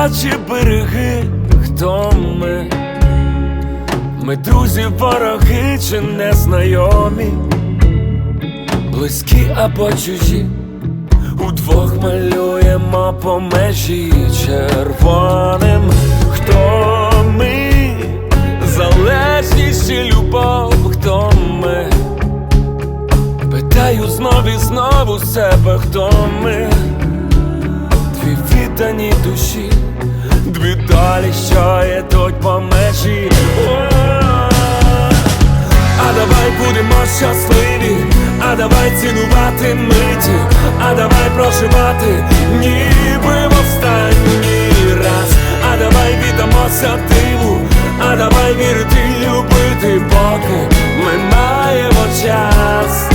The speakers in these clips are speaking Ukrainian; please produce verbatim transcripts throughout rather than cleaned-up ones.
чи береги, хто ми? Ми друзі, вороги чи незнайомі, близькі або чужі, удвох малюємо по межі червоним. Хто ми? Залежність чи любов, хто ми? Питаю знов і знову себе, хто ми? Дві віддані душі, дві долі, що йдуть по межі. А давай будемо щасливі, а давай цінувати миті, а давай проживати, ніби в останній раз. А давай віддамося диву, а давай вірити й любити, поки ми маємо час.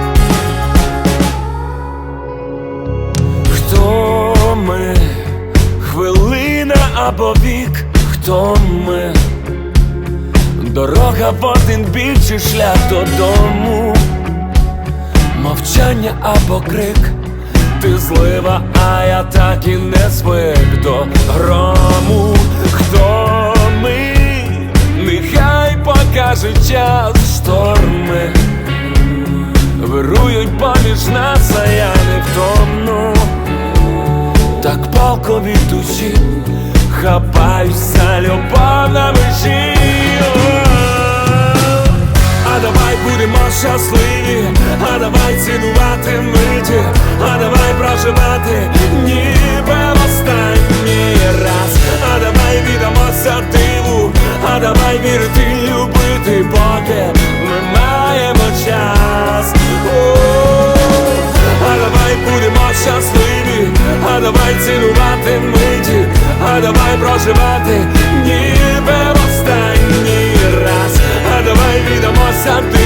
Хто ми? Хвилина або вік, хто ми? Дорога в один бік чи шлях додому? Мовчання або крик, ти злива, а я так і не звик до грому. Хто ми? Нехай покаже час, шторми вирують поміж нас, а я не втомну. Так палко від душі хапаюся, любов на межі. А давай будемо щасливі, а давай цінувати миті, а давай проживати, ніби в останній раз. А давай віддамося диву, а давай вірити й любити, поки ми маємо час. А давай будемо щасливі, а давай цінувати миті, а давай проживати, ніби в останній раз. А давай віддамося диву,